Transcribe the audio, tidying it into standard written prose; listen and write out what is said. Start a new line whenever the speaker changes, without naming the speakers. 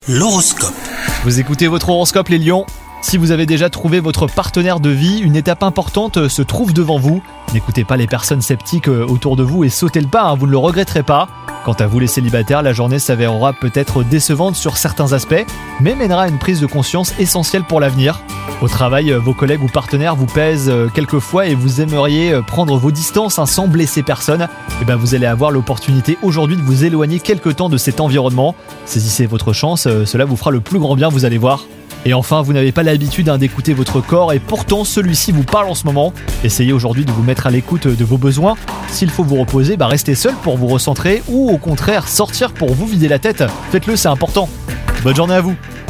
L'horoscope.
Vous écoutez votre horoscope les lions. Si vous avez déjà trouvé votre partenaire de vie, une étape importante se trouve devant vous. N'écoutez pas les personnes sceptiques autour de vous et sautez le pas, vous ne le regretterez pas. Quant à vous les célibataires, la journée s'avérera peut-être décevante sur certains aspects, mais mènera à une prise de conscience essentielle pour l'avenir. Au travail, vos collègues ou partenaires vous pèsent quelquefois et vous aimeriez prendre vos distances sans blesser personne. Vous allez avoir l'opportunité aujourd'hui de vous éloigner quelque temps de cet environnement. Saisissez votre chance, cela vous fera le plus grand bien, vous allez voir. Et enfin, vous n'avez pas l'habitude d'écouter votre corps et pourtant celui-ci vous parle en ce moment. Essayez aujourd'hui de vous mettre à l'écoute de vos besoins. S'il faut vous reposer, restez seul pour vous recentrer ou au contraire sortir pour vous vider la tête. Faites-le, c'est important. Bonne journée à vous.